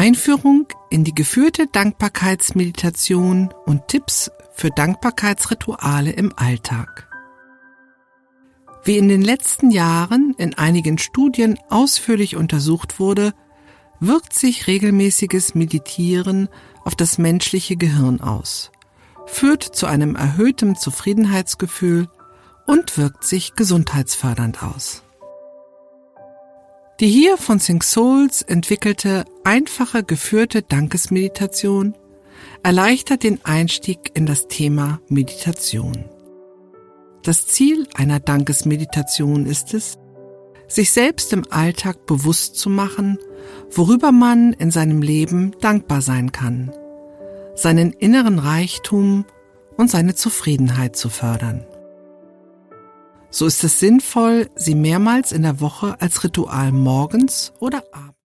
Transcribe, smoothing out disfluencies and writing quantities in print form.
Einführung in die geführte Dankbarkeitsmeditation und Tipps für Dankbarkeitsrituale im Alltag. Wie in den letzten Jahren in einigen Studien ausführlich untersucht wurde, wirkt sich regelmäßiges Meditieren auf das menschliche Gehirn aus, führt zu einem erhöhten Zufriedenheitsgefühl und wirkt sich gesundheitsfördernd aus. Die hier von Think Souls entwickelte, einfache geführte Dankesmeditation erleichtert den Einstieg in das Thema Meditation. Das Ziel einer Dankesmeditation ist es, sich selbst im Alltag bewusst zu machen, worüber man in seinem Leben dankbar sein kann, seinen inneren Reichtum und seine Zufriedenheit zu fördern. So ist es sinnvoll, sie mehrmals in der Woche als Ritual morgens oder abends